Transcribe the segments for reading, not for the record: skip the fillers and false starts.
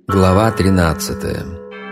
Глава 13.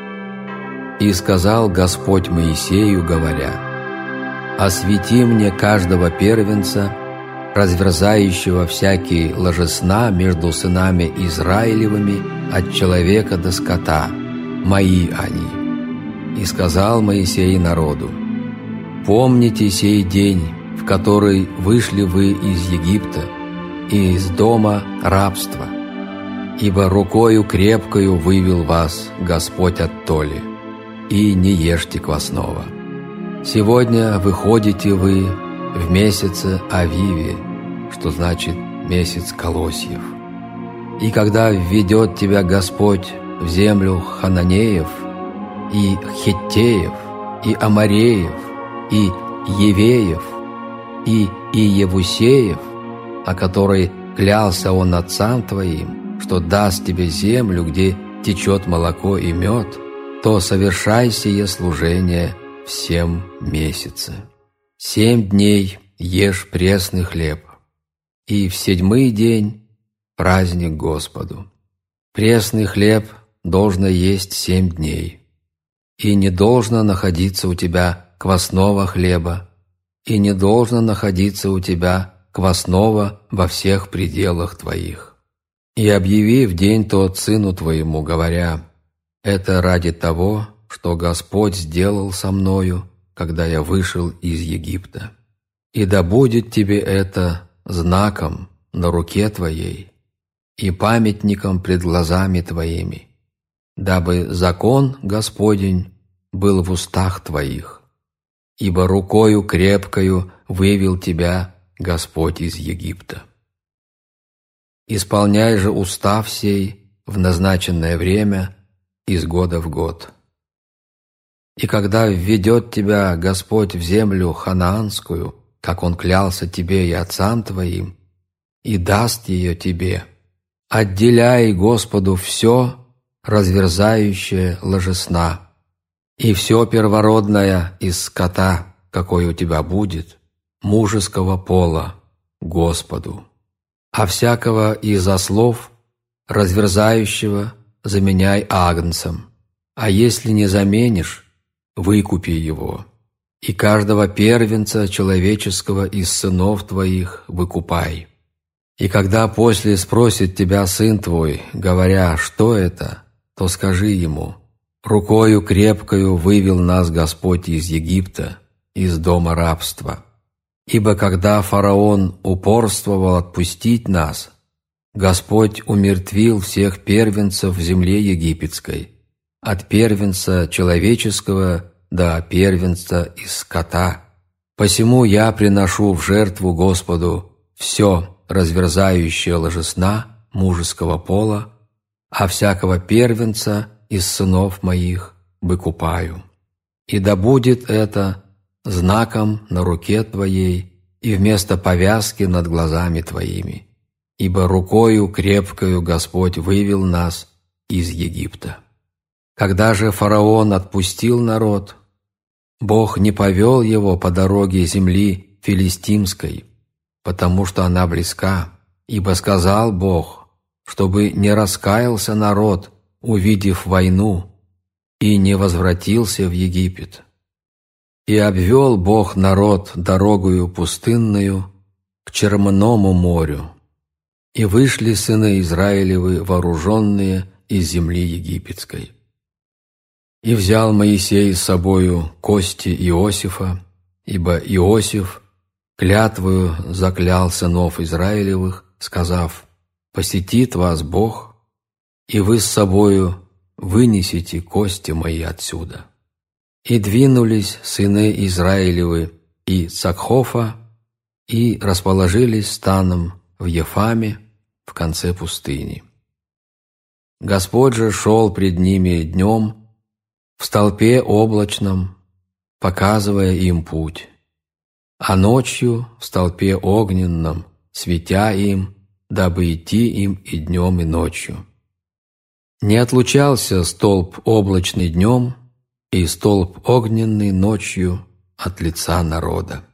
«И сказал Господь Моисею, говоря: «Освети мне каждого первенца, разверзающего всякие ложесна между сынами Израилевыми от человека до скота, мои они». И сказал Моисей народу: «Помните сей день, в который вышли вы из Египта, и из дома рабства, ибо рукою крепкою вывел вас Господь оттоле, и не ешьте квасного. Сегодня выходите вы в месяце Авиве, что значит месяц колосьев. И когда введет тебя Господь в землю Хананеев, и Хеттеев, и Амореев, и Евеев, и Иевусеев, о которой клялся Он отцам твоим, что даст тебе землю, где течет молоко и мед, то совершай сие служение в 7 месяце. 7 дней ешь пресный хлеб, и в 7-й день праздник Господу. Пресный хлеб должно есть 7 дней, и не должно находиться у тебя квасного хлеба, и не должно находиться у тебя квасного во всех пределах твоих. И объяви в день тот сыну твоему, говоря: это ради того, что Господь сделал со мною, когда я вышел из Египта. И да будет тебе это знаком на руке твоей и памятником пред глазами твоими, дабы закон Господень был в устах твоих, ибо рукою крепкою вывел тебя Господь из Египта. Исполняй же устав сей в назначенное время из года в год. И когда введет тебя Господь в землю ханаанскую, как Он клялся тебе и отцам твоим, и даст ее тебе, отделяй Господу все разверзающее ложесна, и все первородное из скота, какой у тебя будет, мужеского пола, Господу. А всякого из ослов, разверзающего, заменяй агнцем, а если не заменишь, выкупи его. И каждого первенца человеческого из сынов твоих выкупай. И когда после спросит тебя сын твой, говоря: что это, то скажи ему: рукою крепкою вывел нас Господь из Египта, из дома рабства. Ибо когда фараон упорствовал отпустить нас, Господь умертвил всех первенцев в земле египетской, от первенца человеческого до первенца из скота. Посему я приношу в жертву Господу все разверзающее ложесна мужеского пола, а всякого первенца из сынов моих выкупаю. И да будет это знаком на руке твоей и вместо повязки над глазами твоими, ибо рукою крепкою Господь вывел нас из Египта. Когда же фараон отпустил народ, Бог не повел его по дороге земли филистимской, потому что она близка, ибо сказал Бог, чтобы не раскаялся народ, увидев войну, и не возвратился в Египет. И обвел Бог народ дорогою пустынною к Черному морю, и вышли сыны Израилевы вооруженные из земли египетской. И взял Моисей с собою кости Иосифа, ибо Иосиф клятвою заклял сынов Израилевых, сказав: «Посетит вас Бог, и вы с собою вынесете кости мои отсюда». И двинулись сыны Израилевы и Цакхофа, и расположились станом в Ефаме в конце пустыни. Господь же шел пред ними днем в столпе облачном, показывая им путь, а ночью в столпе огненном, светя им, дабы идти им и днем, и ночью. Не отлучался столб облачный днем и столб огненный ночью от лица народа.